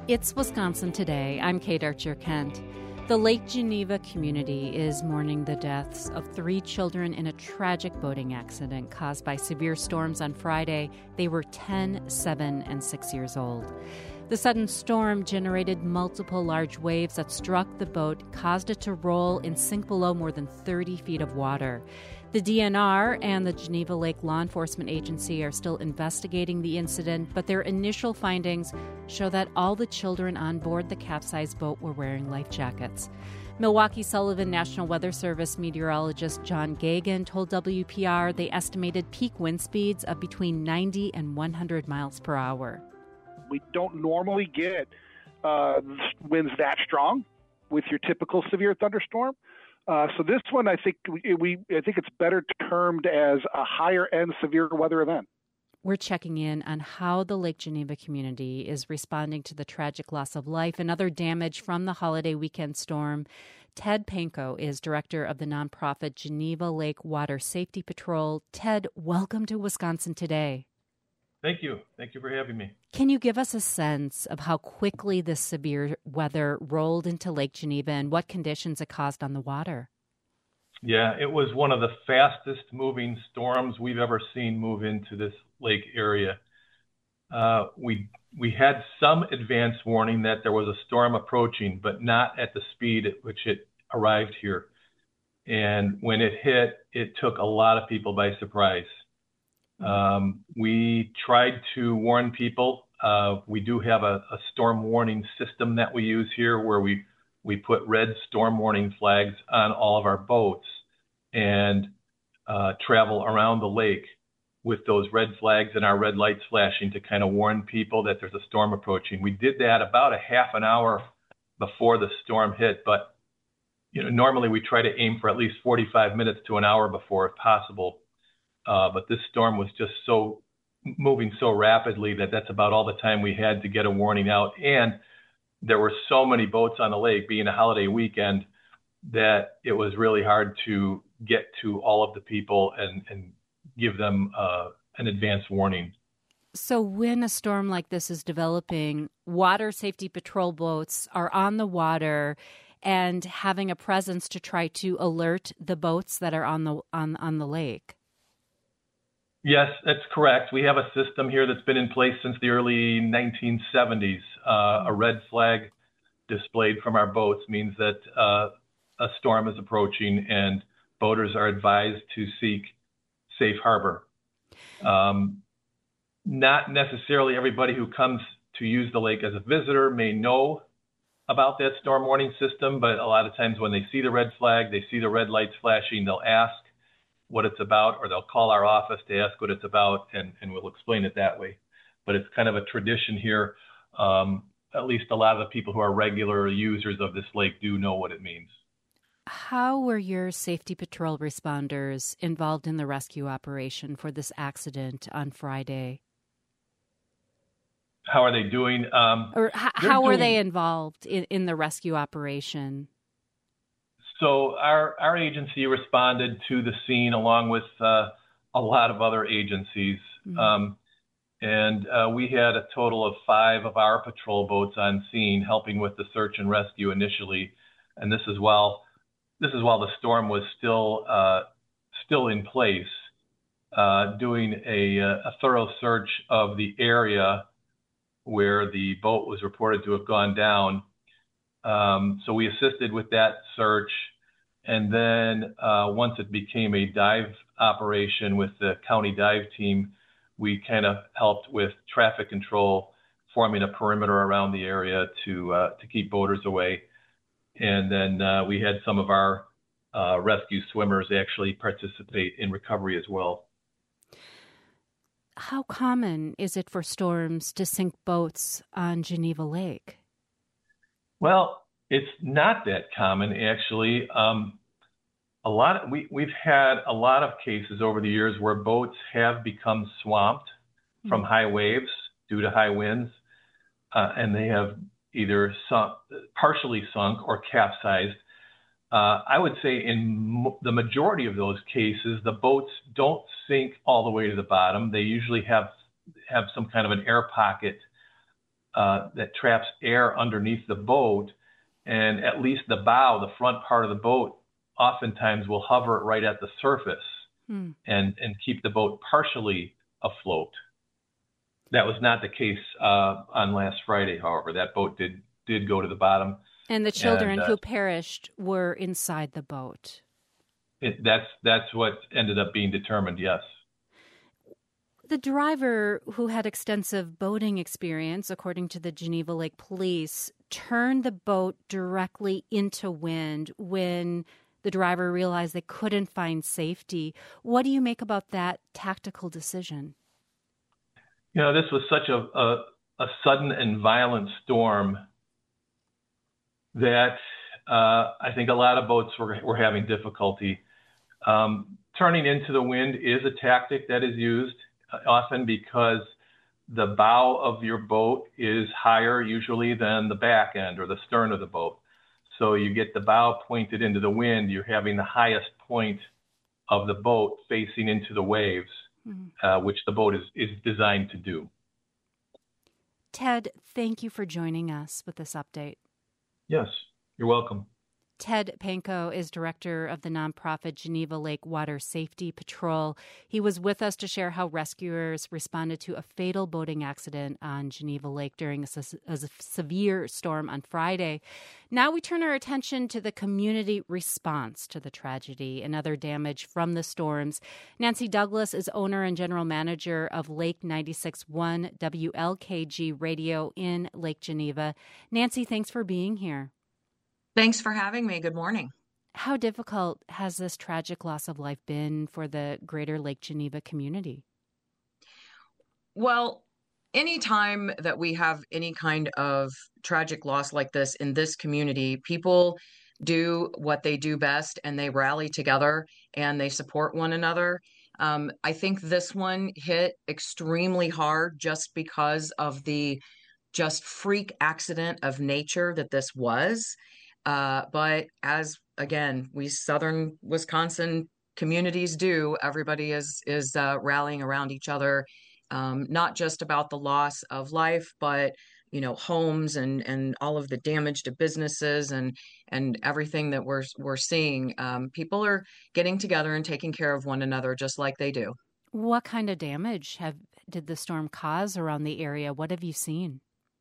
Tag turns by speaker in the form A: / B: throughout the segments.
A: It's Wisconsin Today. I'm Kate Archer-Kent. The Lake Geneva community is mourning the deaths of 3 children in a tragic boating accident caused by severe storms on Friday. They were 10, 7, and 6 years old. The sudden storm generated multiple large waves that struck the boat, caused it to roll and sink below more than 30 feet of water. The DNR and the Geneva Lake Law Enforcement Agency are still investigating the incident, but their initial findings show that all the children on board the capsized boat were wearing life jackets. Milwaukee Sullivan National Weather Service meteorologist John Gagan told WPR they estimated peak wind speeds of between 90 and 100 miles per hour.
B: We don't normally get winds that strong with your typical severe thunderstorm. So this one, I think it's better termed as a higher end severe weather event.
A: We're checking in on how the Lake Geneva community is responding to the tragic loss of life and other damage from the holiday weekend storm. Ted Pankow is director of the nonprofit Geneva Lake Water Safety Patrol. Ted, welcome to Wisconsin Today.
C: Thank you. Thank you for having me.
A: Can you give us a sense of how quickly this severe weather rolled into Lake Geneva and what conditions it caused on the water?
C: Yeah, it was one of the fastest moving storms we've ever seen move into this lake area. We had some advance warning that there was a storm approaching, but not at the speed at which it arrived here. And when it hit, it took a lot of people by surprise. We tried to warn people. We do have a storm warning system that we use here where we put red storm warning flags on all of our boats and travel around the lake with those red flags and our red lights flashing to kind of warn people that there's a storm approaching. We did that about a half an hour before the storm hit, but normally we try to aim for at least 45 minutes to an hour before if possible. But this storm was just moving so rapidly that's about all the time we had to get a warning out. And there were so many boats on the lake, being a holiday weekend, that it was really hard to get to all of the people and give them an advance warning.
A: So when a storm like this is developing, water safety patrol boats are on the water and having a presence to try to alert the boats that are on the lake.
C: Yes, that's correct. We have a system here that's been in place since the early 1970s. A red flag displayed from our boats means that a storm is approaching and boaters are advised to seek safe harbor. Not necessarily everybody who comes to use the lake as a visitor may know about that storm warning system, but a lot of times when they see the red flag, they see the red lights flashing, they'll ask what it's about, or they'll call our office to ask what it's about, and we'll explain it that way. But it's kind of a tradition here. At least a lot of the people who are regular users of this lake do know what it means.
A: How were your safety patrol responders involved in the rescue operation for this accident on Friday?
C: How are they doing?
A: How were they involved in the rescue operation?
C: So our agency responded to the scene along with a lot of other agencies. Mm-hmm. And we had a total of 5 of our patrol boats on scene helping with the search and rescue initially. And this is while the storm was still in place, doing a thorough search of the area where the boat was reported to have gone down. So we assisted with that search. And then once it became a dive operation with the county dive team, we kind of helped with traffic control, forming a perimeter around the area to keep boaters away. And then we had some of our rescue swimmers actually participate in recovery as well.
A: How common is it for storms to sink boats on Geneva Lake?
C: Well, it's not that common, actually. We've had a lot of cases over the years where boats have become swamped from high waves due to high winds, and they have either partially sunk or capsized. I would say in the majority of those cases, the boats don't sink all the way to the bottom. They usually have some kind of an air pocket that traps air underneath the boat, and at least the bow, the front part of the boat, oftentimes will hover right at the surface and keep the boat partially afloat. That was not the case on last Friday, however. That boat did go to the bottom.
A: And the children who perished were inside the boat.
C: That's what ended up being determined, yes.
A: The driver, who had extensive boating experience, according to the Geneva Lake Police, turned the boat directly into wind when the driver realized they couldn't find safety. What do you make about that tactical decision?
C: This was such a sudden and violent storm that I think a lot of boats were having difficulty. Turning into the wind is a tactic that is used often because the bow of your boat is higher usually than the back end or the stern of the boat. So you get the bow pointed into the wind, you're having the highest point of the boat facing into the waves, which the boat is designed to do.
A: Ted, thank you for joining us with this update.
C: Yes, you're welcome.
A: Ted Pankow is director of the nonprofit Geneva Lake Water Safety Patrol. He was with us to share how rescuers responded to a fatal boating accident on Geneva Lake during a severe storm on Friday. Now we turn our attention to the community response to the tragedy and other damage from the storms. Nancy Douglas is owner and general manager of Lake 96.1 WLKG Radio in Lake Geneva. Nancy, thanks for being here.
D: Thanks for having me. Good morning.
A: How difficult has this tragic loss of life been for the greater Lake Geneva community?
D: Well, anytime that we have any kind of tragic loss like this in this community, people do what they do best and they rally together and they support one another. I think this one hit extremely hard just because of the just freak accident of nature that this was. But as, again, we Southern Wisconsin communities do, everybody is rallying around each other, not just about the loss of life, but, homes and all of the damage to businesses and everything that we're seeing. People are getting together and taking care of one another just like they do.
A: What kind of damage did the storm cause around the area? What have you seen?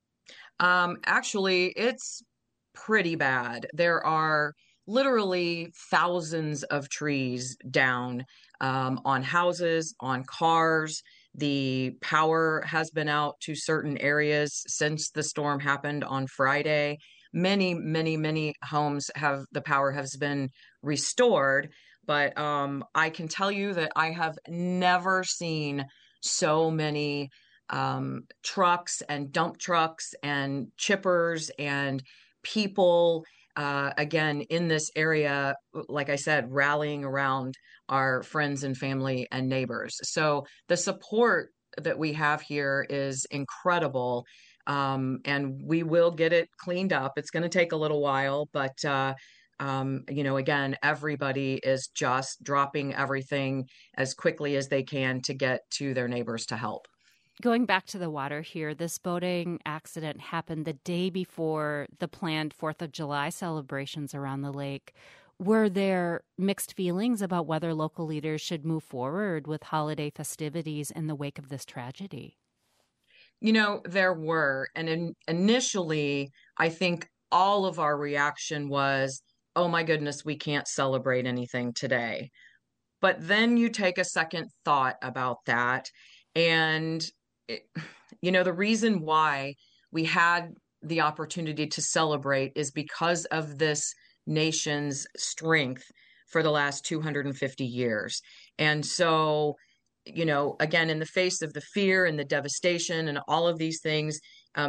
D: Actually, it's pretty bad. There are literally thousands of trees down on houses, on cars. The power has been out to certain areas since the storm happened on Friday. Many, many, many homes the power has been restored. But I can tell you that I have never seen so many trucks and dump trucks and chippers and people, again, in this area, like I said, rallying around our friends and family and neighbors. So the support that we have here is incredible, and we will get it cleaned up. It's going to take a little while, but, again, everybody is just dropping everything as quickly as they can to get to their neighbors to help.
A: Going back to the water here, this boating accident happened the day before the planned 4th of July celebrations around the lake. Were there mixed feelings about whether local leaders should move forward with holiday festivities in the wake of this tragedy?
D: There were. And initially, I think all of our reaction was, oh my goodness, we can't celebrate anything today. But then you take a second thought about that. And the reason why we had the opportunity to celebrate is because of this nation's strength for the last 250 years. And so, again, in the face of the fear and the devastation and all of these things,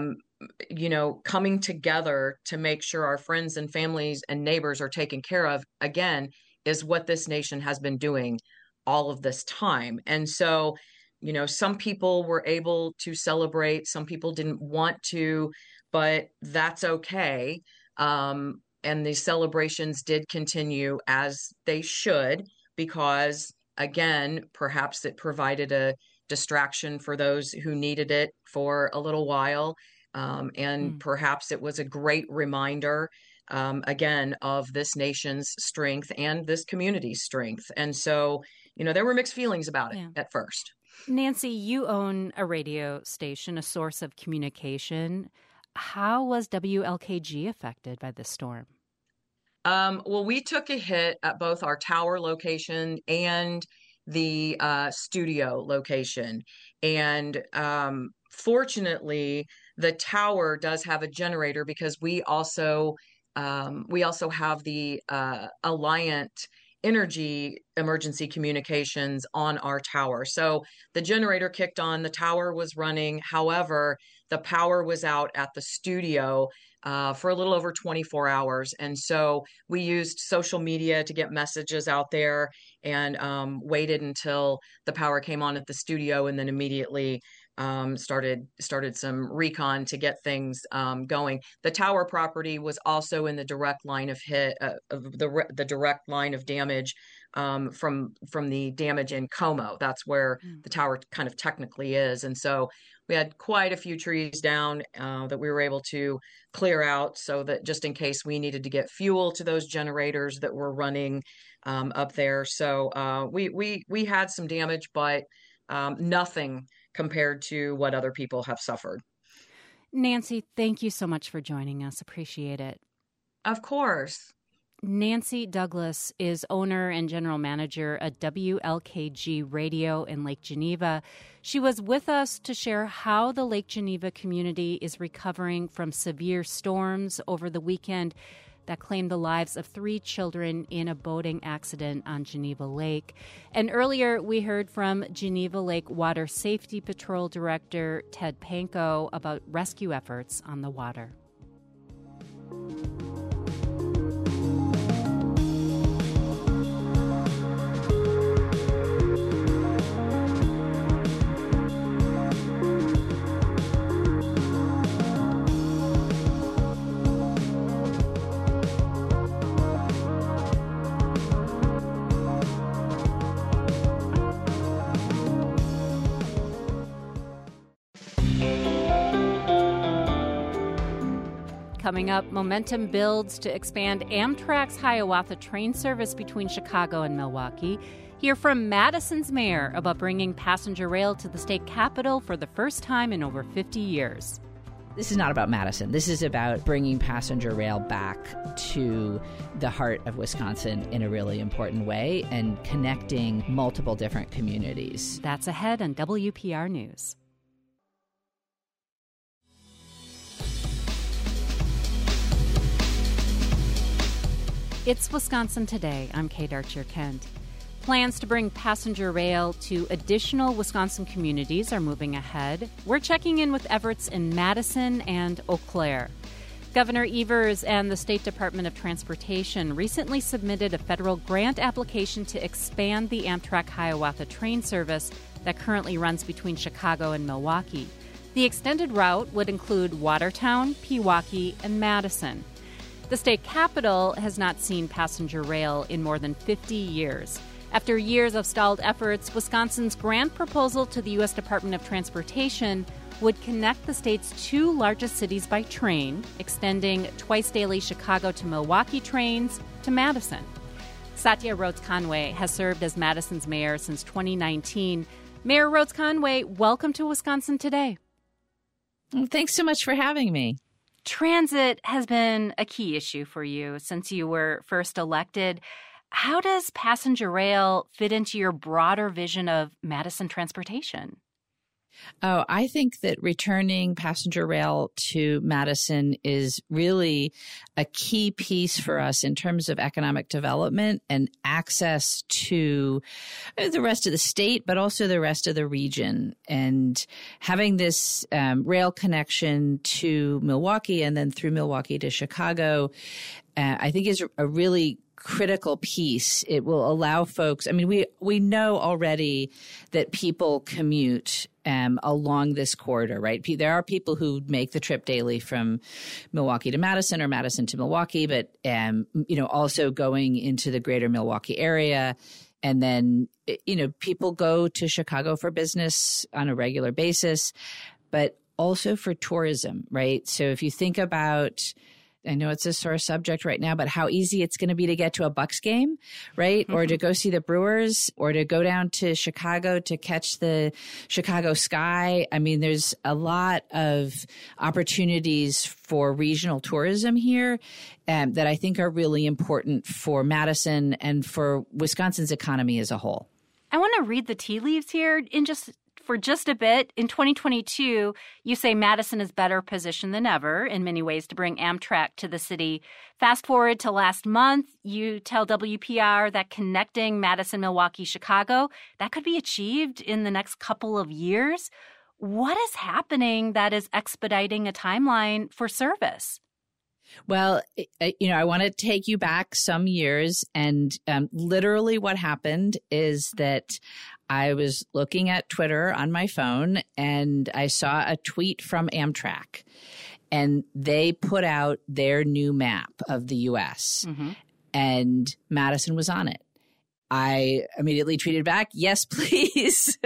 D: coming together to make sure our friends and families and neighbors are taken care of, again, is what this nation has been doing all of this time. And so, some people were able to celebrate, some people didn't want to, but that's okay. And the celebrations did continue as they should, because, again, perhaps it provided a distraction for those who needed it for a little while. And perhaps it was a great reminder, again, of this nation's strength and this community's strength. And so, there were mixed feelings about it at first.
A: Nancy, you own a radio station, a source of communication. How was WLKG affected by this storm?
D: Well, we took a hit at both our tower location and the studio location. And fortunately, the tower does have a generator because we also have the Alliant Energy emergency communications on our tower. So the generator kicked on, the tower was running. However, the power was out at the studio for a little over 24 hours. And so we used social media to get messages out there and waited until the power came on at the studio, and then immediately started some recon to get things going. The tower property was also in the direct line of hit of the direct line of damage from the damage in Como. That's where the tower kind of technically is, and so we had quite a few trees down that we were able to clear out, so that just in case we needed to get fuel to those generators that were running up there. So we had some damage, but nothing compared to what other people have suffered.
A: Nancy, thank you so much for joining us. Appreciate it.
D: Of course.
A: Nancy Douglas is owner and general manager at WLKG Radio in Lake Geneva. She was with us to share how the Lake Geneva community is recovering from severe storms over the weekend that claimed the lives of 3 children in a boating accident on Geneva Lake. And earlier, we heard from Geneva Lake Water Safety Patrol Director Ted Pankow about rescue efforts on the water. Coming up, momentum builds to expand Amtrak's Hiawatha train service between Chicago and Milwaukee. Hear from Madison's mayor about bringing passenger rail to the state capitol for the first time in over 50 years.
E: This is not about Madison. This is about bringing passenger rail back to the heart of Wisconsin in a really important way and connecting multiple different communities.
A: That's ahead on WPR News. It's Wisconsin Today. I'm Kate Archer-Kent. Plans to bring passenger rail to additional Wisconsin communities are moving ahead. We're checking in with efforts in Madison and Eau Claire. Governor Evers and the State Department of Transportation recently submitted a federal grant application to expand the Amtrak Hiawatha train service that currently runs between Chicago and Milwaukee. The extended route would include Watertown, Pewaukee, and Madison. The state capitol has not seen passenger rail in more than 50 years. After years of stalled efforts, Wisconsin's grant proposal to the U.S. Department of Transportation would connect the state's 2 largest cities by train, extending twice-daily Chicago to Milwaukee trains to Madison. Satya Rhodes-Conway has served as Madison's mayor since 2019. Mayor Rhodes-Conway, welcome to Wisconsin Today.
E: Thanks so much for having me.
A: Transit has been a key issue for you since you were first elected. How does passenger rail fit into your broader vision of Madison transportation?
E: Oh, I think that returning passenger rail to Madison is really a key piece for us in terms of economic development and access to the rest of the state, but also the rest of the region. And having this rail connection to Milwaukee and then through Milwaukee to Chicago, I think is a really critical piece. It will allow folks, I mean, we know already that people commute along this corridor, right? There are people who make the trip daily from Milwaukee to Madison or Madison to Milwaukee, but, also going into the greater Milwaukee area. And then, people go to Chicago for business on a regular basis. But also for tourism, right? So if you think about, I know it's a sore subject right now, but how easy it's going to be to get to a Bucks game, right? Mm-hmm. Or to go see the Brewers, or to go down to Chicago to catch the Chicago Sky. I mean, there's a lot of opportunities for regional tourism here that I think are really important for Madison and for Wisconsin's economy as a whole.
A: I want to read the tea leaves here for just a bit. In 2022, you say Madison is better positioned than ever in many ways to bring Amtrak to the city. Fast forward to last month, you tell WPR that connecting Madison, Milwaukee, Chicago, that could be achieved in the next couple of years. What is happening that is expediting a timeline for service?
E: Well, I want to take you back some years, and literally what happened is that I was looking at Twitter on my phone, and I saw a tweet from Amtrak, and they put out their new map of the U.S., mm-hmm. and Madison was on it. I immediately tweeted back, yes, please.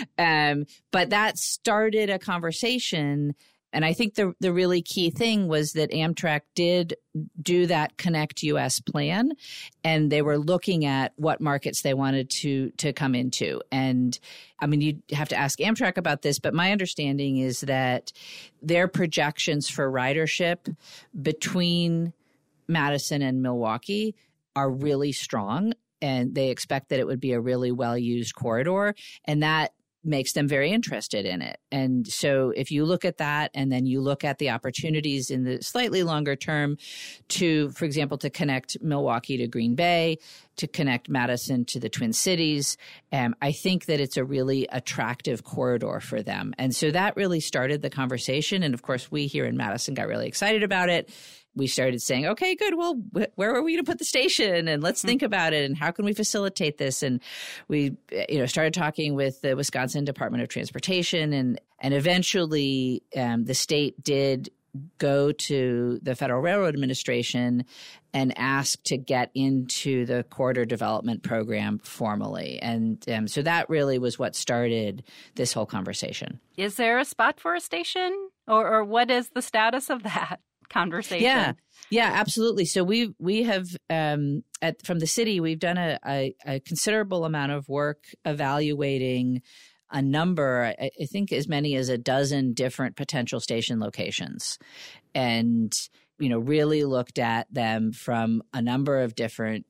E: But that started a conversation. And I think the really key thing was that Amtrak did do that Connect US plan, and they were looking at what markets they wanted to come into. And I mean, you'd have to ask Amtrak about this, but my understanding is that their projections for ridership between Madison and Milwaukee are really strong, and they expect that it would be a really well-used corridor, and that makes them very interested in it. And so if you look at that, and then you look at the opportunities in the slightly longer term to, for example, to connect Milwaukee to Green Bay, to connect Madison to the Twin Cities, I think that it's a really attractive corridor for them. And so that really started the conversation. And of course, we here in Madison got really excited about it. We started saying, okay, good. Well, where are we going to put the station? And let's think about it. And how can we facilitate this? And we, started talking with the Wisconsin Department of Transportation. And eventually the state did go to the Federal Railroad Administration and ask to get into the corridor development program formally. And so that really was what started this whole conversation.
A: Is there a spot for a station? Or what is the status of that conversation?
E: Yeah, absolutely. So we have from the city, we've done a considerable amount of work evaluating a number, I think as many as a dozen different potential station locations, and really looked at them from a number of different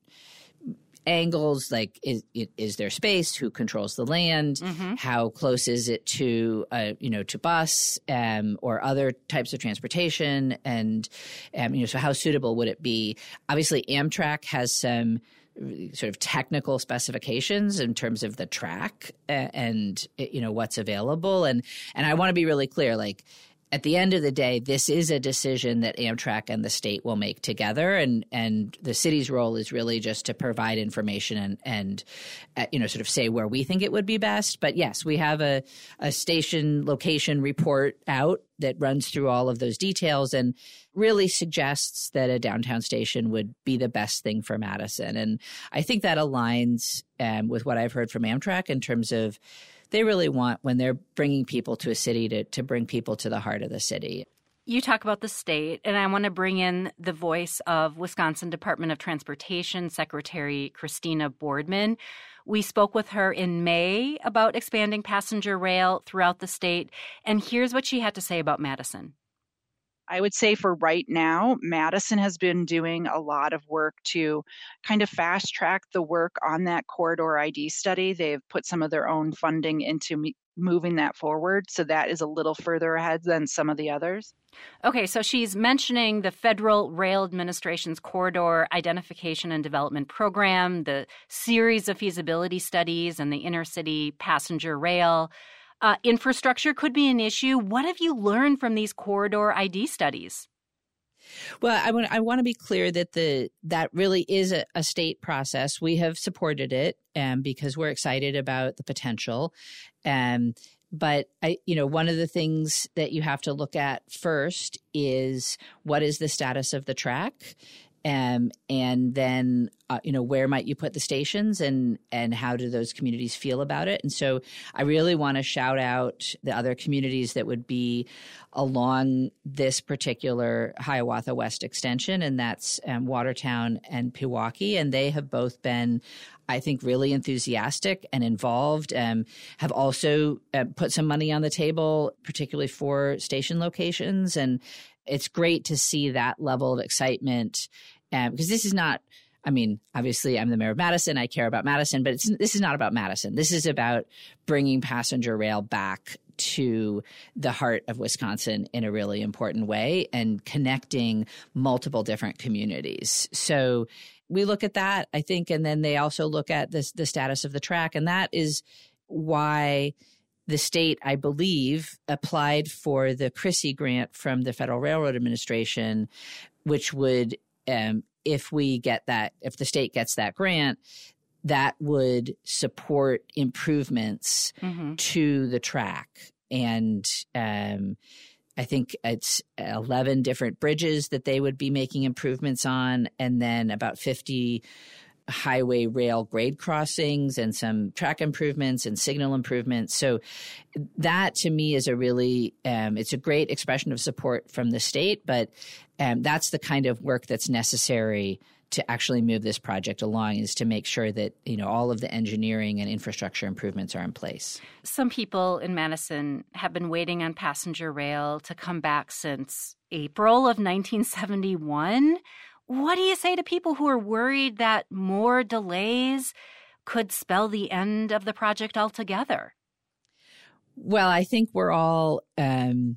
E: angles, like is there space, who controls the land, mm-hmm. how close is it to to bus or other types of transportation, and so how suitable would it be? Obviously, Amtrak has some sort of technical specifications in terms of the track and what's available, and I want to be really clear, like, at the end of the day, this is a decision that Amtrak and the state will make together, and the city's role is really just to provide information and sort of say where we think it would be best. But yes, we have a station location report out that runs through all of those details and really suggests that a downtown station would be the best thing for Madison. And I think that aligns with what I've heard from Amtrak in terms of they really want, when they're bringing people to a city, to bring people to the heart of the city.
A: You talk about the state, and I want to bring in the voice of Wisconsin Department of Transportation Secretary Christina Boardman. We spoke with her in May about expanding passenger rail throughout the state, and here's what she had to say about Madison.
F: I would say for right now, Madison has been doing a lot of work to kind of fast track the work on that corridor ID study. They've put some of their own funding into moving that forward. So that is a little further ahead than some of the others.
A: Okay, so she's mentioning the Federal Rail Administration's Corridor Identification and Development Program, the series of feasibility studies, and the intercity passenger rail. Infrastructure could be an issue. What have you learned from these corridor ID studies?
E: Well, I want to be clear that that really is a state process. We have supported it because we're excited about the potential. But one of the things that you have to look at first is what is the status of the track. And then, where might you put the stations and how do those communities feel about it? And so I really want to shout out the other communities that would be along this particular Hiawatha West extension, and that's Watertown and Pewaukee. And they have both been, I think, really enthusiastic and involved, have also put some money on the table, particularly for station locations. And it's great to see that level of excitement because this is not, obviously I'm the mayor of Madison. I care about Madison, but this is not about Madison. This is about bringing passenger rail back to the heart of Wisconsin in a really important way and connecting multiple different communities. So we look at that, I think, and then they also look at the status of the track. And that is why the state, I believe, applied for the CRISI grant from the Federal Railroad Administration, which would, if the state gets that grant, that would support improvements to the track. And I think it's 11 different bridges that they would be making improvements on, and then about 50 highway rail grade crossings and some track improvements and signal improvements. So that to me is it's a great expression of support from the state, but that's the kind of work that's necessary to actually move this project along, is to make sure that, all of the engineering and infrastructure improvements are in place.
A: Some people in Madison have been waiting on passenger rail to come back since April of 1971. What do you say to people who are worried that more delays could spell the end of the project altogether?
E: Well, I think we're all, we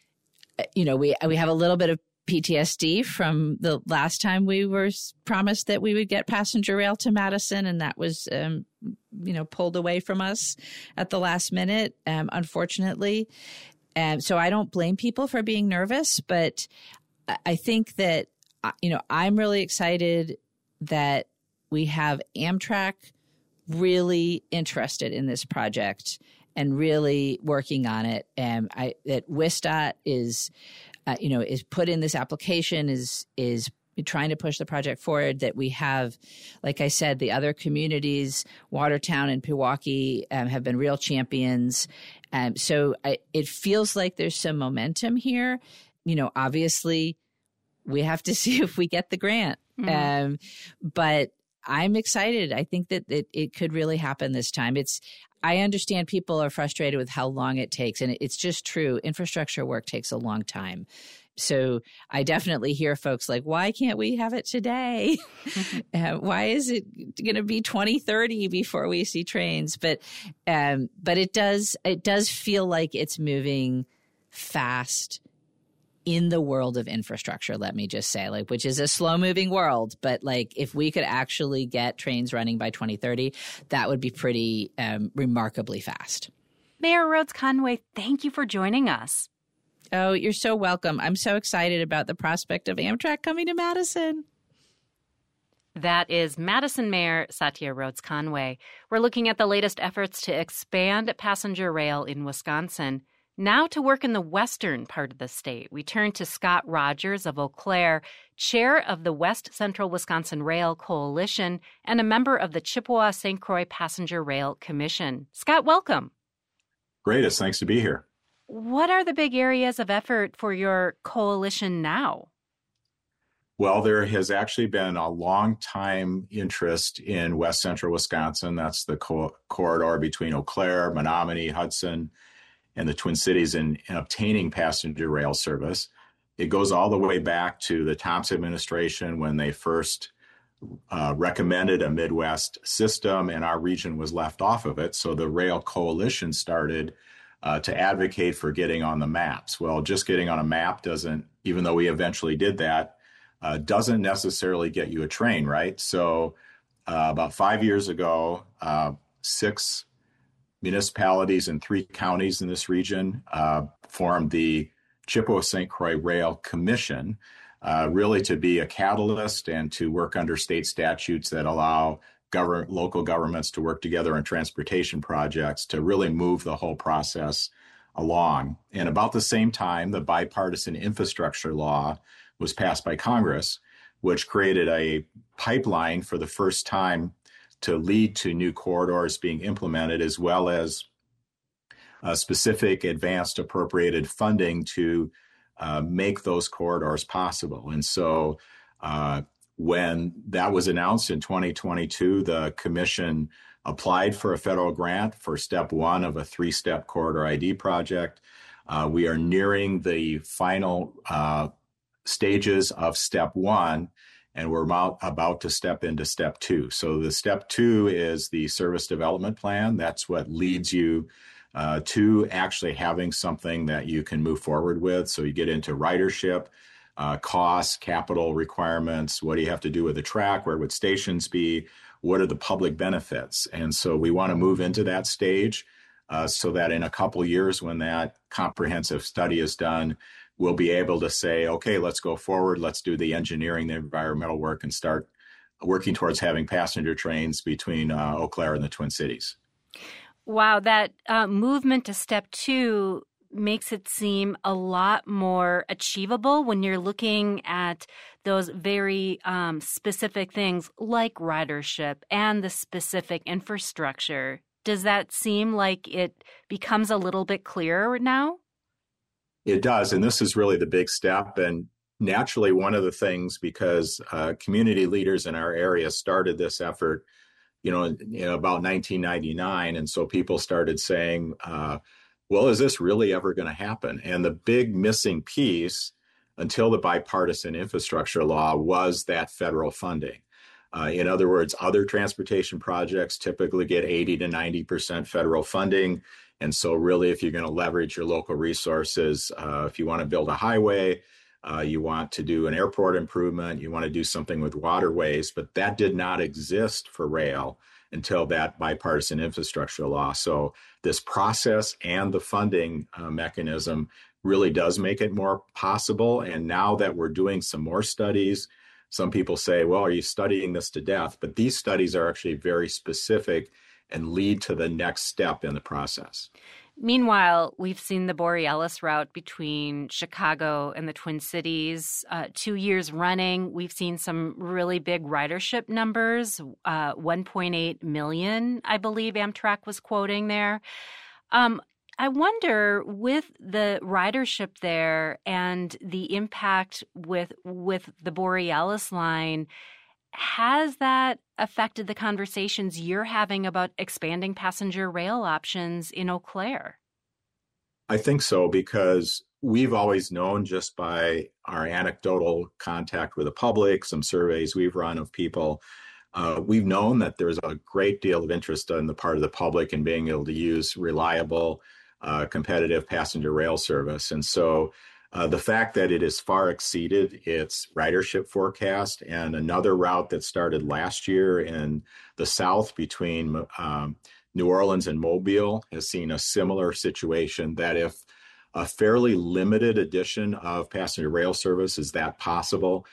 E: have a little bit of PTSD from the last time we were promised that we would get passenger rail to Madison, and that was, pulled away from us at the last minute, unfortunately. So I don't blame people for being nervous, but I think that, I'm really excited that we have Amtrak really interested in this project and really working on it. That WSDOT is put in this application, is trying to push the project forward, that we have, like I said, the other communities, Watertown and Pewaukee, have been real champions. So it feels like there's some momentum here. Obviously, we have to see if we get the grant. But I'm excited. I think that it could really happen this time. I understand people are frustrated with how long it takes, and it's just true. Infrastructure work takes a long time. So I definitely hear folks like, why can't we have it today? Why is it going to be 2030 before we see trains? But it does feel like it's moving fast in the world of infrastructure, let me just say, which is a slow moving world. But if we could actually get trains running by 2030, that would be pretty remarkably fast.
A: Mayor Rhodes Conway, thank you for joining us.
E: Oh, you're so welcome. I'm so excited about the prospect of Amtrak coming to Madison.
A: That is Madison Mayor Satya Rhodes Conway. We're looking at the latest efforts to expand passenger rail in Wisconsin. Now to work in the western part of the state, we turn to Scott Rogers of Eau Claire, chair of the West Central Wisconsin Rail Coalition and a member of the Chippewa-St. Croix Passenger Rail Commission. Scott, welcome.
G: Great. It's nice to be here.
A: What are the big areas of effort for your coalition now?
G: Well, there has actually been a long time interest in West Central Wisconsin. That's the corridor between Eau Claire, Menominee, Hudson, and the Twin Cities in obtaining passenger rail service. It goes all the way back to the Thompson administration when they first recommended a Midwest system, and our region was left off of it. So the Rail Coalition started to advocate for getting on the maps. Well, just getting on a map doesn't, even though we eventually did that, doesn't necessarily get you a train, right? So about 5 years ago, 6 municipalities and 3 counties in this region formed the Chippewa-St. Croix Rail Commission, really to be a catalyst and to work under state statutes that allow local governments to work together on transportation projects to really move the whole process along. And about the same time, the bipartisan infrastructure law was passed by Congress, which created a pipeline for the first time to lead to new corridors being implemented, as well as specific advanced appropriated funding to make those corridors possible. And so when that was announced in 2022, the Commission applied for a federal grant for step one of a 3-step corridor ID project. We are nearing the final stages of step one, and we're about to step into step two. So the step two is the service development plan. That's what leads you to actually having something that you can move forward with. So you get into ridership, costs, capital requirements. What do you have to do with the track? Where would stations be? What are the public benefits? And so we want to move into that stage so that in a couple years, when that comprehensive study is done, we'll be able to say, okay, let's go forward. Let's do the engineering, the environmental work, and start working towards having passenger trains between Eau Claire and the Twin Cities.
A: Wow, that movement to step two makes it seem a lot more achievable when you're looking at those very specific things like ridership and the specific infrastructure. Does that seem like it becomes a little bit clearer now?
G: It does, and this is really the big step. And naturally, one of the things, because community leaders in our area started this effort, about 1999, and so people started saying, well, is this really ever going to happen? And the big missing piece until the bipartisan infrastructure law was that federal funding. In other words, other transportation projects typically get 80 to 90% federal funding. And so really, if you're going to leverage your local resources, if you want to build a highway, you want to do an airport improvement, you want to do something with waterways, but that did not exist for rail until that bipartisan infrastructure law. So this process and the funding mechanism really does make it more possible. And now that we're doing some more studies, some people say, well, are you studying this to death? But these studies are actually very specific and lead to the next step in the process.
A: Meanwhile, we've seen the Borealis route between Chicago and the Twin Cities 2 years running. We've seen some really big ridership numbers, 1.8 million, I believe Amtrak was quoting there. I wonder, with the ridership there and the impact with the Borealis line, has that affected the conversations you're having about expanding passenger rail options in Eau Claire?
G: I think so, because we've always known, just by our anecdotal contact with the public, some surveys we've run of people, we've known that there's a great deal of interest on the part of the public in being able to use reliable, competitive passenger rail service. And so the fact that it has far exceeded its ridership forecast, and another route that started last year in the south between New Orleans and Mobile has seen a similar situation, that if a fairly limited addition of passenger rail service is possible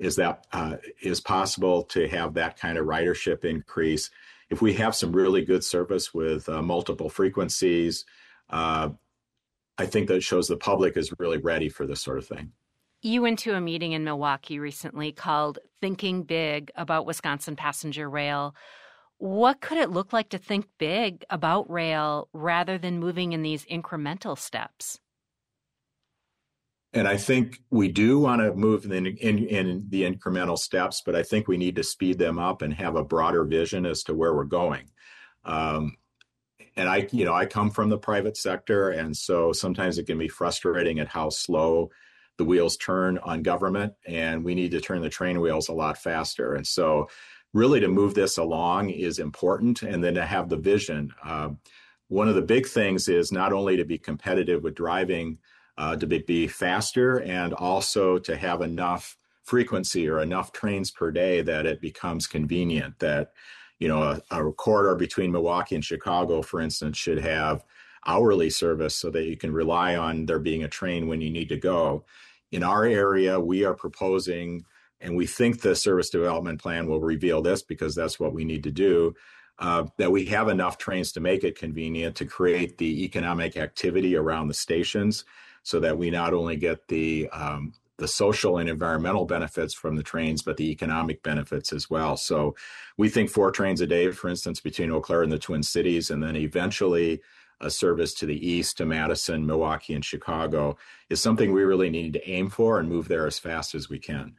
G: to have that kind of ridership increase. If we have some really good service with multiple frequencies, I think that shows the public is really ready for this sort of thing.
A: You went to a meeting in Milwaukee recently called Thinking Big about Wisconsin passenger rail. What could it look like to think big about rail rather than moving in these incremental steps?
G: And I think we do want to move in the incremental steps, but I think we need to speed them up and have a broader vision as to where we're going. And I come from the private sector, and so sometimes it can be frustrating at how slow the wheels turn on government, and we need to turn the train wheels a lot faster. And so really to move this along is important, and then to have the vision. One of the big things is not only to be competitive with driving, to be faster, and also to have enough frequency or enough trains per day that it becomes convenient, that a corridor between Milwaukee and Chicago, for instance, should have hourly service so that you can rely on there being a train when you need to go. In our area, we are proposing, and we think the service development plan will reveal this because that's what we need to do, that we have enough trains to make it convenient to create the economic activity around the stations, so that we not only get the the social and environmental benefits from the trains, but the economic benefits as well. So we think 4 trains a day, for instance, between Eau Claire and the Twin Cities, and then eventually a service to the east to Madison, Milwaukee, and Chicago is something we really need to aim for and move there as fast as we can.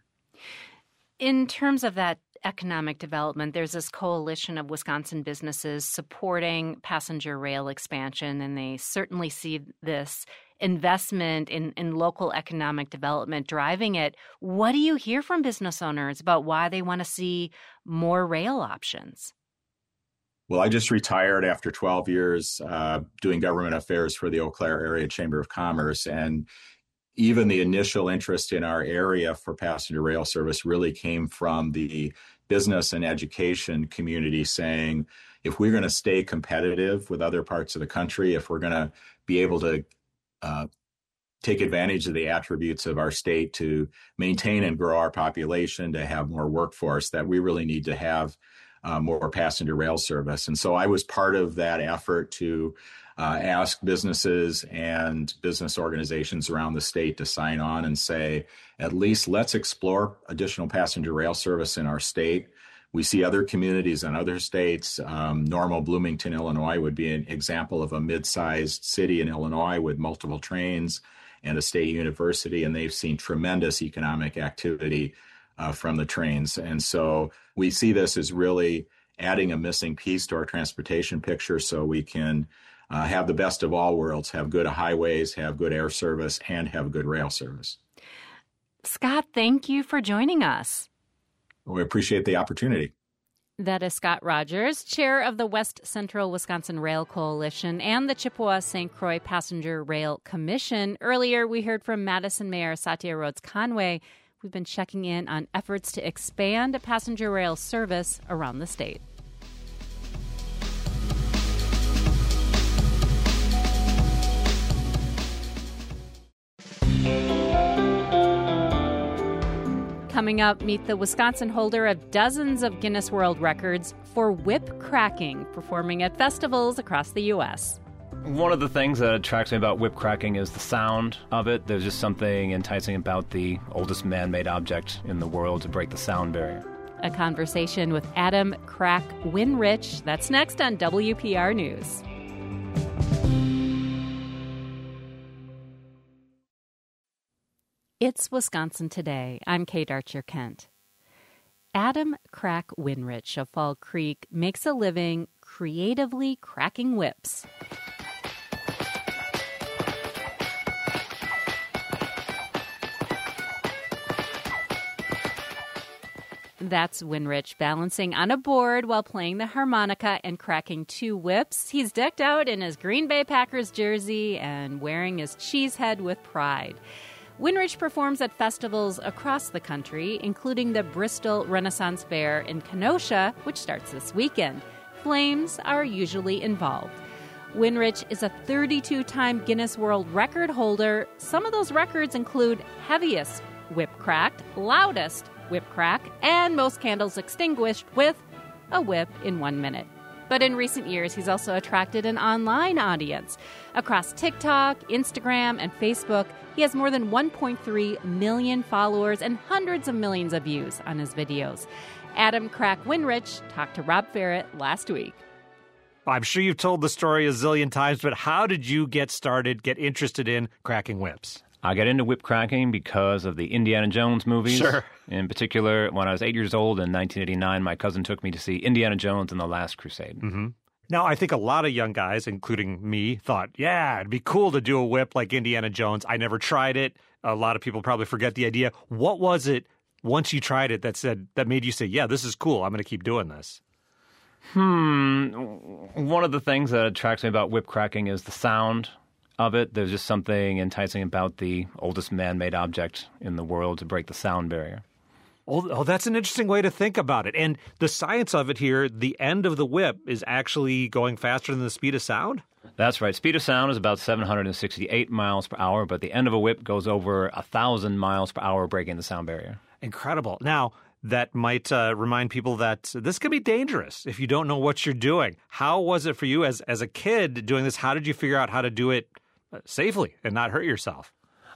A: In terms of that economic development, there's this coalition of Wisconsin businesses supporting passenger rail expansion, and they certainly see this investment in local economic development driving it. What do you hear from business owners about why they want to see more rail options?
G: Well, I just retired after 12 years doing government affairs for the Eau Claire Area Chamber of Commerce, and even the initial interest in our area for passenger rail service really came from the business and education community saying, if we're going to stay competitive with other parts of the country, if we're going to be able to take advantage of the attributes of our state to maintain and grow our population, to have more workforce, that we really need to have more passenger rail service. And so I was part of that effort to ask businesses and business organizations around the state to sign on and say, at least let's explore additional passenger rail service in our state. We see other communities in other states. Normal, Bloomington, Illinois would be an example of a mid-sized city in Illinois with multiple trains and a state university, and they've seen tremendous economic activity from the trains. And so we see this as really adding a missing piece to our transportation picture so we can have the best of all worlds, have good highways, have good air service, and have good rail service.
A: Scott, thank you for joining us.
G: We appreciate the opportunity.
A: That is Scott Rogers, chair of the West Central Wisconsin Rail Coalition and the Chippewa-St. Croix Passenger Rail Commission. Earlier, we heard from Madison Mayor Satya Rhodes Conway. We've been checking in on efforts to expand passenger rail service around the state. Coming up, meet the Wisconsin holder of dozens of Guinness World Records for whip cracking, performing at festivals across the U.S.
H: One of the things that attracts me about whip cracking is the sound of it. There's just something enticing about the oldest man-made object in the world to break the sound barrier.
A: A conversation with Adam Crack Winrich. That's next on WPR News. It's Wisconsin Today. I'm Kate Archer-Kent. Adam Crack Winrich of Fall Creek makes a living creatively cracking whips. That's Winrich balancing on a board while playing the harmonica and cracking 2 whips. He's decked out in his Green Bay Packers jersey and wearing his cheese head with pride. Winrich performs at festivals across the country, including the Bristol Renaissance Fair in Kenosha, which starts this weekend. Flames are usually involved. Winrich is a 32-time Guinness World Record holder. Some of those records include heaviest whip cracked, loudest whip crack, and most candles extinguished with a whip in 1 minute. But in recent years, he's also attracted an online audience. Across TikTok, Instagram, and Facebook, he has more than 1.3 million followers and hundreds of millions of views on his videos. Adam Crack Winrich talked to Rob Ferret last week.
I: I'm sure you've told the story a zillion times, but how did you get interested in cracking whips?
H: I got into whip cracking because of the Indiana Jones movies.
I: Sure.
H: In particular, when I was 8 years old in 1989, my cousin took me to see Indiana Jones and the Last Crusade.
I: Mm-hmm. Now, I think a lot of young guys, including me, thought, yeah, it'd be cool to do a whip like Indiana Jones. I never tried it. A lot of people probably forget the idea. What was it, once you tried it, that made you say, yeah, this is cool, I'm going to keep doing this?
H: One of the things that attracts me about whip cracking is the sound of it. There's just something enticing about the oldest man-made object in the world to break the sound barrier.
I: Oh, that's an interesting way to think about it. And the science of it here, the end of the whip is actually going faster than the speed of sound?
H: That's right. Speed of sound is about 768 miles per hour, but the end of a whip goes over 1,000 miles per hour, breaking the sound barrier.
I: Incredible. Now, that might remind people that this can be dangerous if you don't know what you're doing. How was it for you as a kid doing this? How did you figure out how to do it safely and not hurt yourself?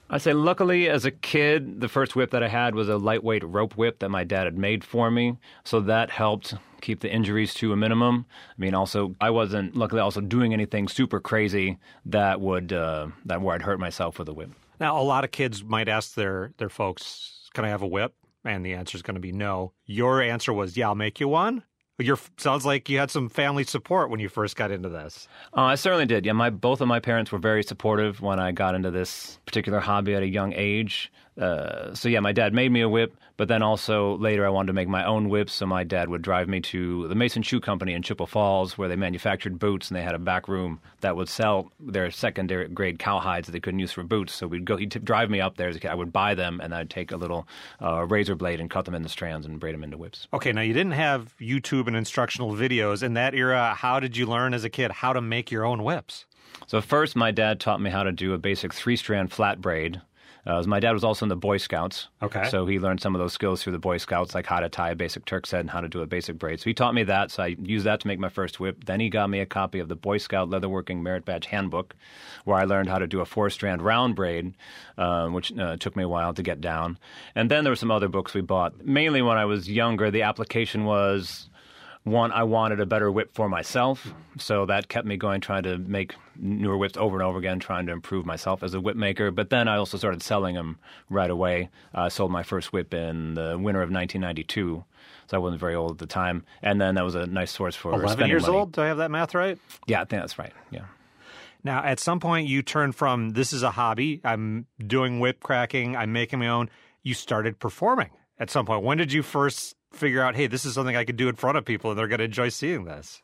H: I say, luckily, as a kid, the first whip that I had was a lightweight rope whip that my dad had made for me. So that helped keep the injuries to a minimum. I mean, also, I wasn't, luckily, also doing anything super crazy that would, where I'd hurt myself with a whip.
I: Now, a lot of kids might ask their folks, can I have a whip? And the answer is going to be no. Your answer was, yeah, I'll make you one. Sounds like you had some family support when you first got into this.
H: I certainly did. Yeah, both of my parents were very supportive when I got into this particular hobby at a young age. So yeah, my dad made me a whip, but then also later I wanted to make my own whips, so my dad would drive me to the Mason Shoe Company in Chippewa Falls, where they manufactured boots, and they had a back room that would sell their secondary grade cowhides that they couldn't use for boots. So he'd drive me up there as a kid. I would buy them, and I'd take a little razor blade and cut them into strands and braid them into whips. Okay,
I: now you didn't have YouTube and instructional videos in that era. How did you learn as a kid how to make your own whips?
H: So first, my dad taught me how to do a basic 3-strand flat braid. My dad was also in the Boy Scouts.
I: Okay.
H: So he learned some of those skills through the Boy Scouts, like how to tie a basic Turk's head and how to do a basic braid. So he taught me that, so I used that to make my first whip. Then he got me a copy of the Boy Scout Leatherworking Merit Badge Handbook, where I learned how to do a 4-strand round braid, which took me a while to get down. And then there were some other books we bought. Mainly when I was younger, the application was... One, I wanted a better whip for myself, so that kept me going, trying to make newer whips over and over again, trying to improve myself as a whip maker. But then I also started selling them right away. I sold my first whip in the winter of 1992, so I wasn't very old at the time. And then that was a nice source for
I: 11 years
H: money.
I: old? Do I have that math right?
H: Yeah, I think that's right, yeah.
I: Now, at some point, you turned from, this is a hobby, I'm doing whip cracking, I'm making my own, you started performing at some point. When did you first figure out, hey, this is something I could do in front of people and they're going to enjoy seeing this?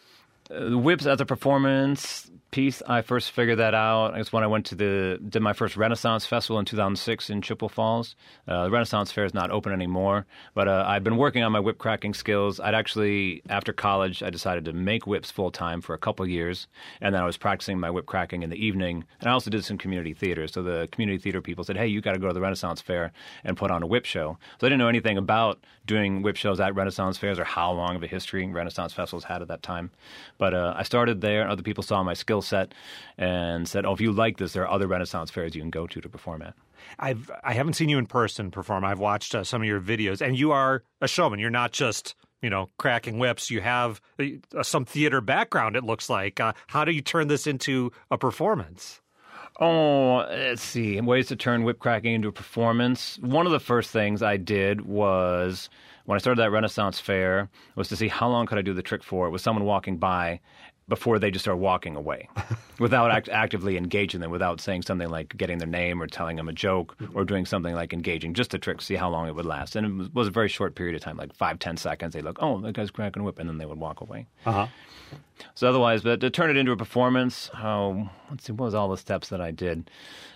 H: Whips as a performance piece, I first figured that out. I guess when I did my first Renaissance Festival in 2006 in Chippewa Falls. The Renaissance Fair is not open anymore, but I've been working on my whip cracking skills. I'd actually, after college, I decided to make whips full time for a couple of years, and then I was practicing my whip cracking in the evening. And I also did some community theater. So the community theater people said, hey, you got to go to the Renaissance Fair and put on a whip show. So I didn't know anything about doing whip shows at Renaissance fairs or how long of a history Renaissance festivals had at that time. But I started there, and other people saw my skill set and said, oh, if you like this, there are other Renaissance fairs you can go to perform at.
I: I haven't seen you in person perform. I've watched some of your videos, and you are a showman. You're not just, cracking whips. You have some theater background, it looks like. How do you turn this into a performance?
H: Oh, let's see. Ways to turn whip cracking into a performance. One of the first things I did was, when I started that Renaissance fair, was to see how long could I do the trick for with someone walking by before they just start walking away without actively engaging them, without saying something like getting their name or telling them a joke or doing something like engaging, just a trick, see how long it would last. And it was a very short period of time, like 5-10 seconds. They'd look, oh, that guy's cracking a whip, and then they would walk away.
I: Uh-huh.
H: So otherwise, but to turn it into a performance, let's see, what was all the steps that I did?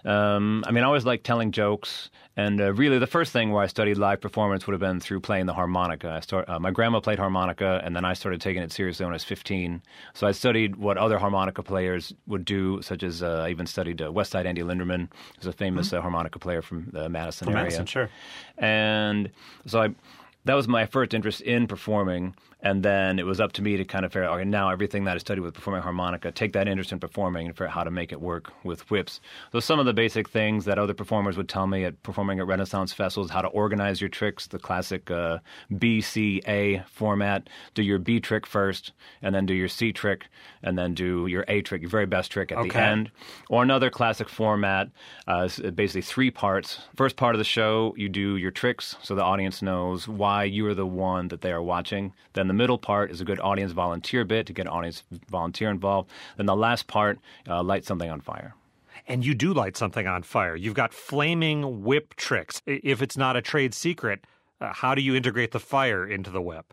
H: I always liked telling jokes, and really the first thing where I studied live performance would have been through playing the harmonica. My grandma played harmonica, and then I started taking it seriously when I was 15. So I studied what other harmonica players would do, such as I even studied Westside Andy Linderman, who's a famous harmonica player from the Madison area.
I: Madison, sure.
H: And so that was my first interest in performing, and then it was up to me to kind of figure out, okay, now everything that I studied with performing harmonica, take that interest in performing and figure out how to make it work with whips. So some of the basic things that other performers would tell me at performing at Renaissance festivals, how to organize your tricks, the classic B, C, A format. Do your B trick first, and then do your C trick, and then do your A trick, your very best trick at the end. Or another classic format, basically 3 parts. First part of the show, you do your tricks so the audience knows why you are the one that they are watching. Then the middle part is a good audience volunteer bit to get an audience volunteer involved. Then the last part, light something on fire.
I: And you do light something on fire. You've got flaming whip tricks. If it's not a trade secret, how do you integrate the fire into the whip?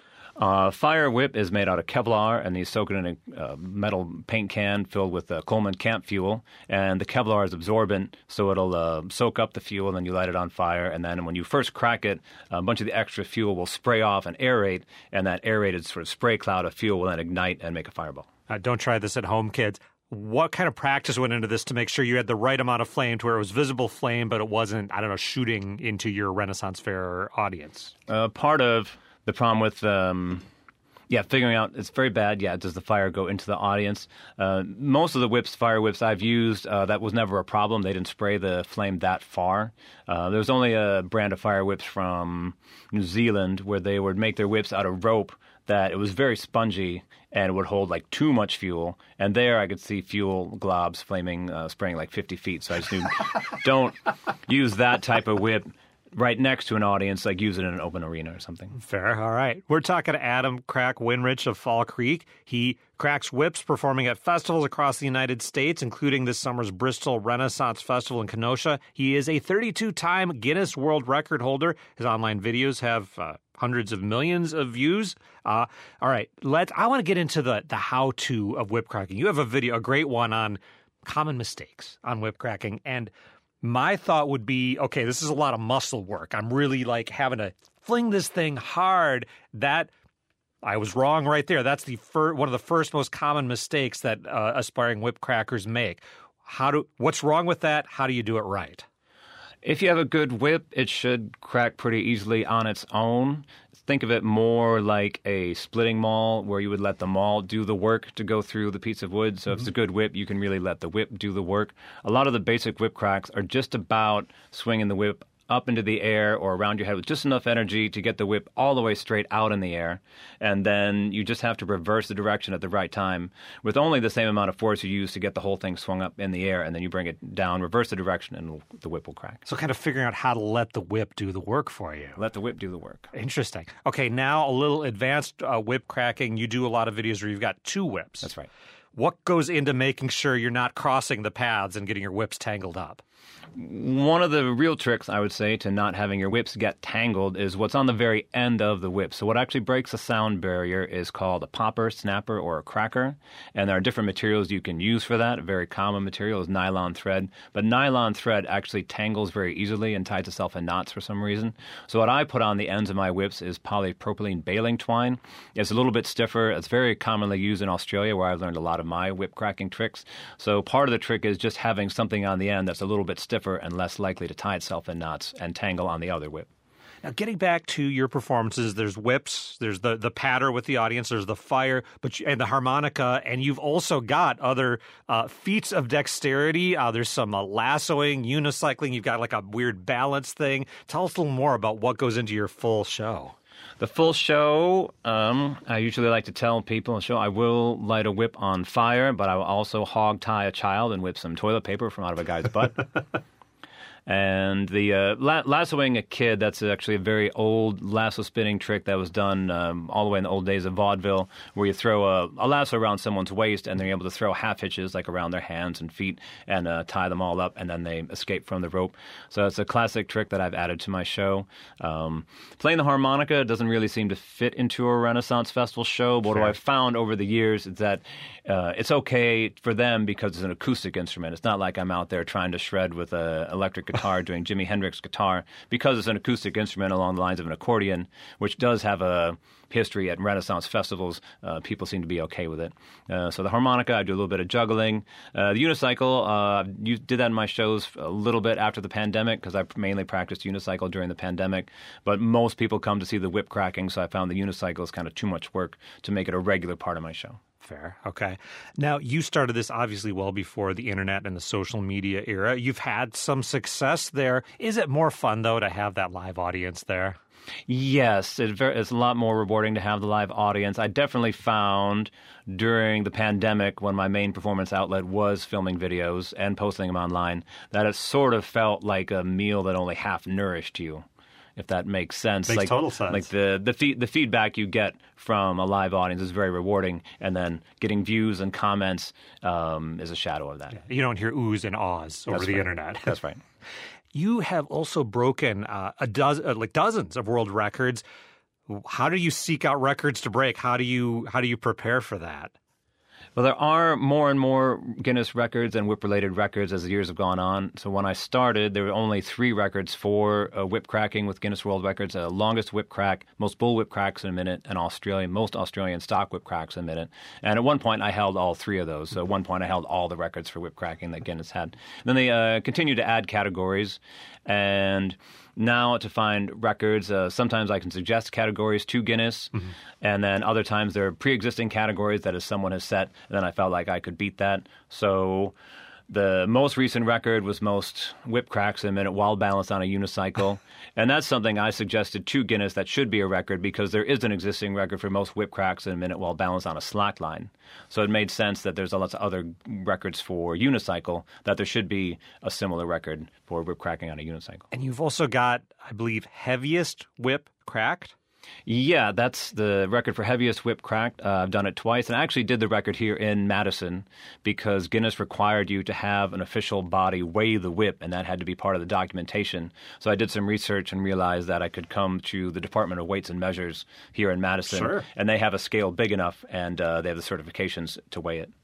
H: Fire whip is made out of Kevlar, and you soak it in a metal paint can filled with Coleman camp fuel. And the Kevlar is absorbent, so it'll soak up the fuel, and then you light it on fire. And then when you first crack it, a bunch of the extra fuel will spray off and aerate, and that aerated sort of spray cloud of fuel will then ignite and make a fireball.
I: Don't try this at home, kids. What kind of practice went into this to make sure you had the right amount of flame to where it was visible flame, but it wasn't, shooting into your Renaissance Fair audience?
H: Part of the problem with figuring out, it's very bad. Yeah, does the fire go into the audience? Most of the fire whips I've used, that was never a problem. They didn't spray the flame that far. There was only a brand of fire whips from New Zealand where they would make their whips out of rope that it was very spongy and it would hold like too much fuel. And there I could see fuel globs flaming, spraying like 50 feet. So I just knew, don't use that type of whip right next to an audience, like use it in an open arena or something.
I: Fair. All right. We're talking to Adam Crack Winrich of Fall Creek. He cracks whips performing at festivals across the United States, including this summer's Bristol Renaissance Festival in Kenosha. He is a 32-time Guinness World Record holder. His online videos have hundreds of millions of views. All right. I want to get into the how-to of whip cracking. You have a great one on common mistakes on whip cracking, and my thought would be, okay, this is a lot of muscle work. I'm really like having to fling this thing hard. That I was wrong right there. That's one of the first most common mistakes that aspiring whip crackers make. What's wrong with that? How do you do it right?
H: If you have a good whip, it should crack pretty easily on its own. Think of it more like a splitting maul where you would let the maul do the work to go through the piece of wood. So if it's a good whip, you can really let the whip do the work. A lot of the basic whip cracks are just about swinging the whip up into the air or around your head with just enough energy to get the whip all the way straight out in the air. And then you just have to reverse the direction at the right time with only the same amount of force you use to get the whole thing swung up in the air. And then you bring it down, reverse the direction, and the whip will crack.
I: So kind of figuring out how to let the whip do the work for you.
H: Let the whip do the work.
I: Interesting. Okay, now a little advanced whip cracking. You do a lot of videos where you've got two whips.
H: That's right.
I: What goes into making sure you're not crossing the paths and getting your whips tangled up?
H: One of the real tricks, I would say, to not having your whips get tangled is what's on the very end of the whip. So what actually breaks a sound barrier is called a popper, snapper, or a cracker. And there are different materials you can use for that. A very common material is nylon thread. But nylon thread actually tangles very easily and ties itself in knots for some reason. So what I put on the ends of my whips is polypropylene baling twine. It's a little bit stiffer. It's very commonly used in Australia, where I've learned a lot of my whip cracking tricks. So part of the trick is just having something on the end that's a little bit stiffer and less likely to tie itself in knots and tangle on the other whip.
I: Now, getting back to your performances, there's whips, there's the patter with the audience, there's the fire, and the harmonica, and you've also got other feats of dexterity. There's some lassoing, unicycling. You've got like a weird balance thing. Tell us a little more about what goes into your full show.
H: The full show, I usually like to tell people, I will light a whip on fire, but I will also hog tie a child and whip some toilet paper from out of a guy's butt. And the lassoing a kid, that's actually a very old lasso spinning trick that was done all the way in the old days of vaudeville, where you throw a lasso around someone's waist and they're able to throw half hitches like around their hands and feet and tie them all up, and then they escape from the rope. So it's a classic trick that I've added to my show. Playing the harmonica doesn't really seem to fit into a Renaissance Festival show, but what I've found over the years is that it's okay for them because it's an acoustic instrument. It's not like I'm out there trying to shred with an electric guitar doing Jimi Hendrix guitar. Because it's an acoustic instrument along the lines of an accordion, which does have a history at Renaissance festivals, people seem to be okay with it. So the harmonica, I do a little bit of juggling. The unicycle, you did that in my shows a little bit after the pandemic because I mainly practiced unicycle during the pandemic. But most people come to see the whip cracking, so I found the unicycle is kind of too much work to make it a regular part of my show.
I: Fair. Okay. Now, you started this obviously well before the internet and the social media era. You've had some success there. Is it more fun, though, to have that live audience there?
H: Yes, it's a lot more rewarding to have the live audience. I definitely found during the pandemic, when my main performance outlet was filming videos and posting them online, that it sort of felt like a meal that only half nourished you, if that makes sense.
I: Makes total sense.
H: Like the feedback you get from a live audience is very rewarding, and then getting views and comments is a shadow of that.
I: Yeah. You don't hear oohs and ahs over the internet.
H: That's right.
I: You have also broken dozens of world records. How do you seek out records to break? How do you prepare for that?
H: Well, there are more and more Guinness records and whip-related records as the years have gone on. So when I started, there were only 3 records for whip cracking with Guinness World Records: longest whip crack, most bull whip cracks in a minute, and most Australian stock whip cracks in a minute. And at one point, I held all 3 of those. So at one point, I held all the records for whip cracking that Guinness had. And then they continued to add categories. And now to find records, sometimes I can suggest categories to Guinness, and then other times there are pre-existing categories that someone has set, and then I felt like I could beat that. So the most recent record was most whip cracks in a minute while balanced on a unicycle, and that's something I suggested to Guinness that should be a record because there is an existing record for most whip cracks in a minute while balanced on a slack line. So it made sense that there's lots of other records for unicycle, that there should be a similar record for whip cracking on a unicycle.
I: And you've also got, I believe, heaviest whip cracked?
H: Yeah, that's the record for heaviest whip cracked. I've done it twice, and I actually did the record here in Madison because Guinness required you to have an official body weigh the whip, and that had to be part of the documentation. So I did some research and realized that I could come to the Department of Weights and Measures here in Madison, and they have a scale big enough, and they have the certifications to weigh it.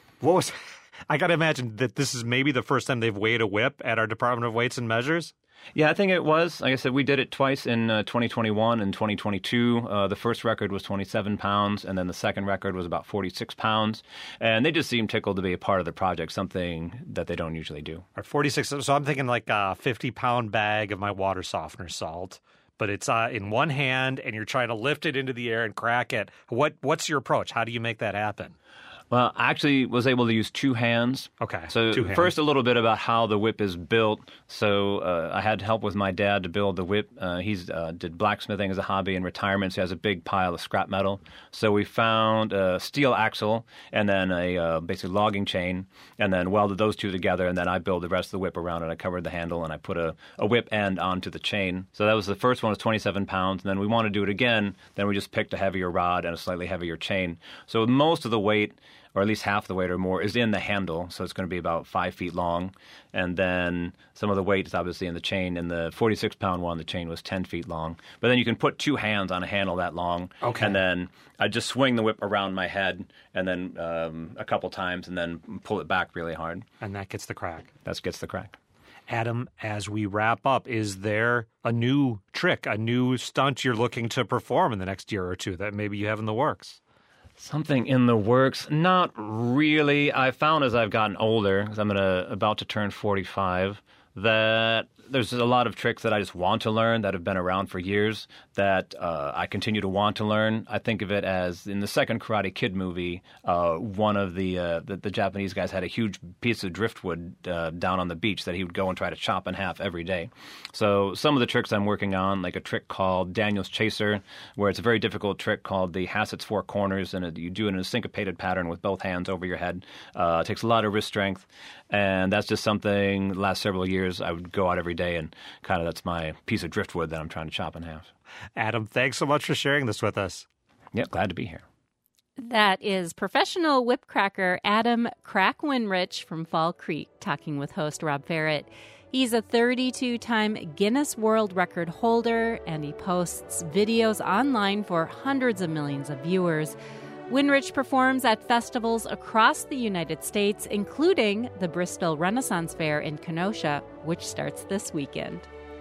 I: I got to imagine that this is maybe the first time they've weighed a whip at our Department of Weights and Measures?
H: Yeah, I think it was. Like I said, we did it twice in 2021 and 2022. The first record was 27 pounds, and then the second record was about 46 pounds. And they just seemed tickled to be a part of the project, something that they don't usually do.
I: 46. So I'm thinking like a 50-pound bag of my water softener salt. But it's in one hand, and you're trying to lift it into the air and crack it. What's your approach? How do you make that happen?
H: Well, I actually was able to use 2 hands.
I: Okay,
H: so
I: 2 hands.
H: First, a little bit about how the whip is built. So I had help with my dad to build the whip. He's did blacksmithing as a hobby in retirement, so he has a big pile of scrap metal. So we found a steel axle and then a basically logging chain, and then welded those 2 together, and then I built the rest of the whip around it. I covered the handle, and I put a whip end onto the chain. So that was the first one, was 27 pounds, and then we wanted to do it again. Then we just picked a heavier rod and a slightly heavier chain. So most of the weight, or at least half the weight or more, is in the handle. So it's going to be about 5 feet long. And then some of the weight is obviously in the chain. In the 46-pound one, the chain was 10 feet long. But then you can put 2 hands on a handle that long.
I: Okay.
H: And then I just swing the whip around my head and then a couple times and then pull it back really hard.
I: And that gets the crack.
H: That gets the crack.
I: Adam, as we wrap up, is there a new trick, a new stunt you're looking to perform in the next year or two that maybe you have in the works?
H: Something in the works? Not really. I found as I've gotten older, because I'm about to turn 45, that there's a lot of tricks that I just want to learn that have been around for years that I continue to want to learn. I think of it as in the second Karate Kid movie, one of the Japanese guys had a huge piece of driftwood down on the beach that he would go and try to chop in half every day. So some of the tricks I'm working on, like a trick called Daniel's Chaser, where it's a very difficult trick called the Hassett's Four Corners, and you do it in a syncopated pattern with both hands over your head. It takes a lot of wrist strength, and that's just something the last several years I would go out every day, and kind of that's my piece of driftwood that I'm trying to chop in half.
I: Adam, thanks so much for sharing this with us.
H: Yeah, glad to be here.
A: That is professional whip cracker Adam Crack Winrich from Fall Creek talking with host Rob Ferret. He's a 32-time Guinness World Record holder, and he posts videos online for hundreds of millions of viewers. Winrich performs at festivals across the United States, including the Bristol Renaissance Fair in Kenosha, which starts this weekend.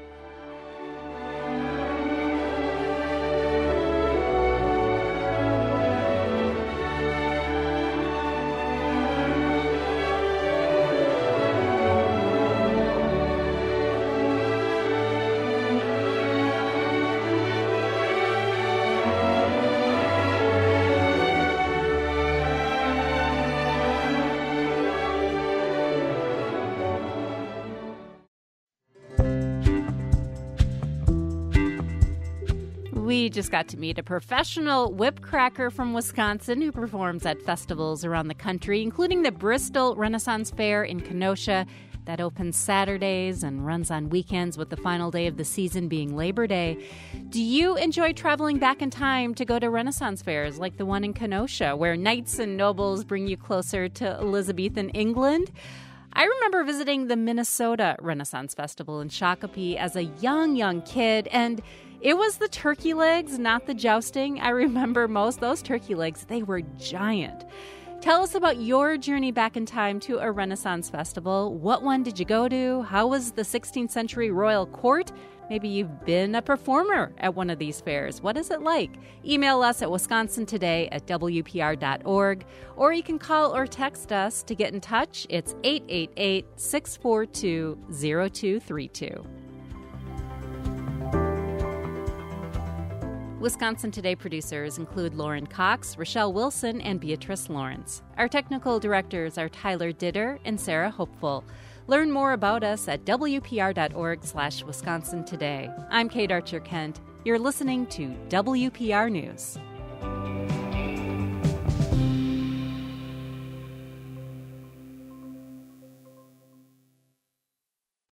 A: We just got to meet a professional whip cracker from Wisconsin who performs at festivals around the country, including the Bristol Renaissance Fair in Kenosha that opens Saturdays and runs on weekends, with the final day of the season being Labor Day. Do you enjoy traveling back in time to go to Renaissance fairs like the one in Kenosha, where knights and nobles bring you closer to Elizabethan England? I remember visiting the Minnesota Renaissance Festival in Shakopee as a young kid, and it was the turkey legs, not the jousting, I remember most. Those turkey legs, they were giant. Tell us about your journey back in time to a Renaissance festival. What one did you go to? How was the 16th century royal court? Maybe you've been a performer at one of these fairs. What is it like? Email us at wisconsintoday@wpr.org, or you can call or text us to get in touch. It's 888-642-0232. Wisconsin Today producers include Lauren Cox, Rochelle Wilson, and Beatrice Lawrence. Our technical directors are Tyler Ditter and Sarah Hopeful. Learn more about us at wpr.org/Wisconsin Today. I'm Kate Archer-Kent. You're listening to WPR News.